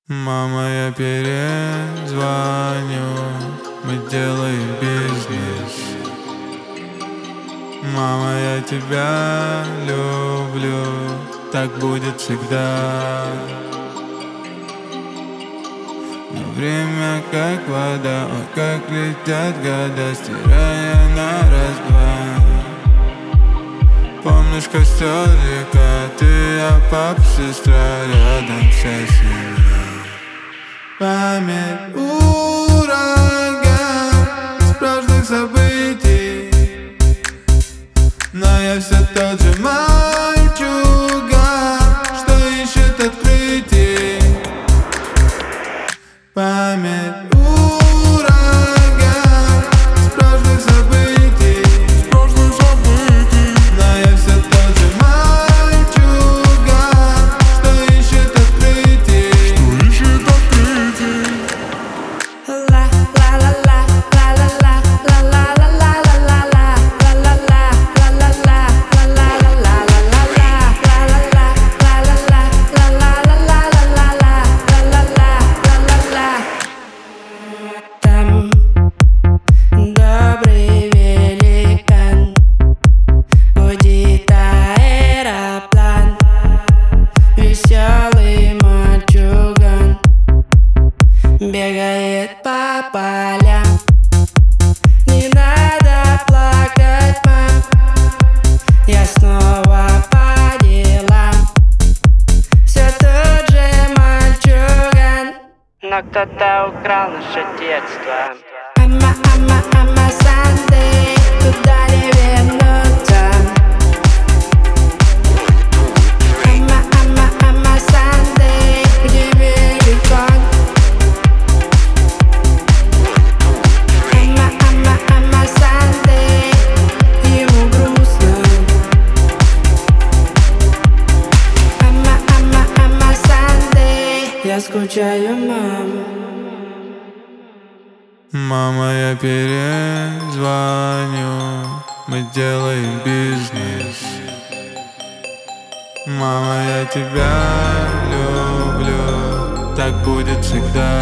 Мама, я перезвоню, мы делаем бизнес. Мама, я тебя люблю, так будет всегда. Но время как вода, ой, как летят года, стирая на раз-два. Помнишь костер, река, ты, я, папа, сестра, рядом вся семья. Память ураган с прошлых событий, но я все тот же мальчуган, что ищет открытий. Память ураган с прошлых событий, но я все тот же мальчуган, что ищет открытий. Добрый великан водит аэроплан, веселый мальчуган бегает по полям. Не надо плакать, мам, я снова по делам. Все тот же мальчуган, но кто-то украл наше детство. Ама, Сандей, туда не вернуться. Ама, Сандей, где великан. Ама, Сандей, ему грустно. Ама, Сандей, я скучаю, мама. Мама, я перезвоню, мы делаем бизнес. Мама, я тебя люблю, так будет всегда.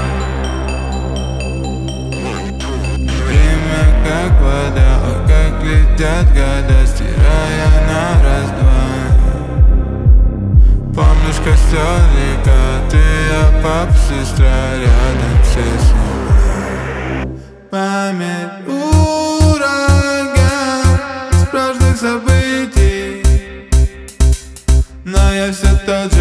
Время как вода, ой, как летят года, стирая на раз-два. Помнишь костер, река, ты, я, папа, сестра, рядом все семья. Память ураган с прошлых событий, но я все тот же